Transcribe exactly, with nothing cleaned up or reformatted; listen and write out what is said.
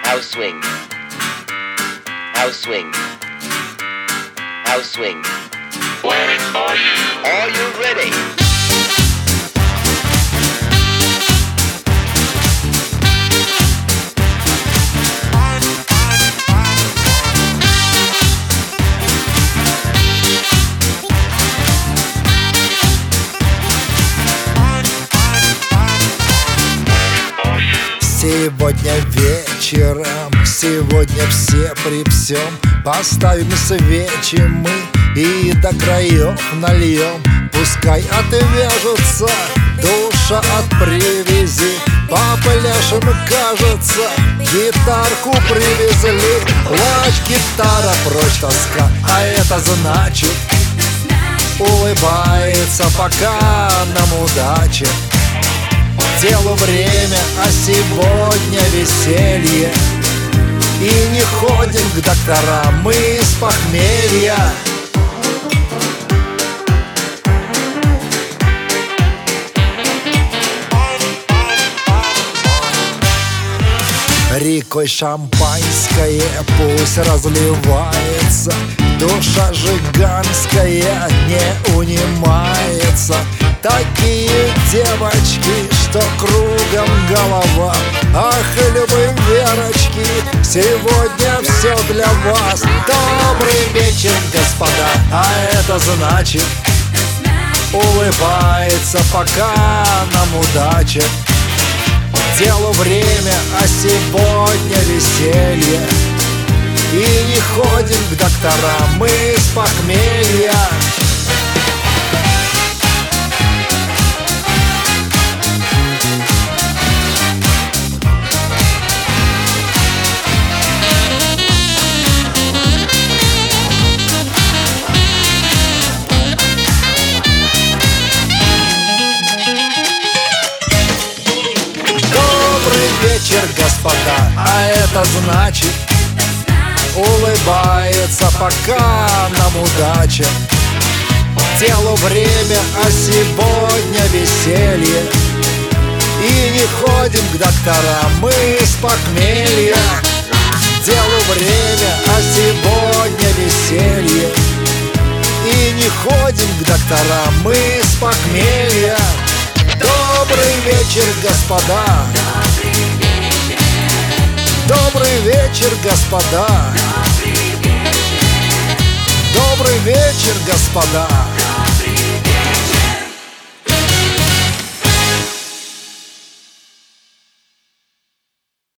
house swing, house swing, house swing. Waiting for you. Are you ready? Сегодня вечером, сегодня все при всем поставим свечи мы и до краев нальем. Пускай отвяжутся душа от привязи, попляшем, кажется, гитарку привезли. Плачь, гитара, прочь тоска, а это значит улыбается пока нам удача. Делу время, а сегодня веселье, и не ходим к докторам мы с похмелья. Рекой шампанское пусть разливается, душа жиганская не унимается. Такие девочки, что кругом голова. Ах, любые Верочки, сегодня все для вас. Добрый вечер, господа, а это значит улыбается пока нам удача. Делу время, а сегодня веселье, и не ходим к докторам мы с похмелья. Вечер, господа, а это значит улыбается пока нам удача. Делу время, а сегодня веселье, и не ходим к докторам мы с похмелья. Делу время, а сегодня веселье, и не ходим к докторам мы с похмелья. Добрый вечер, господа. Добрый вечер, господа. Добрый вечер, господа.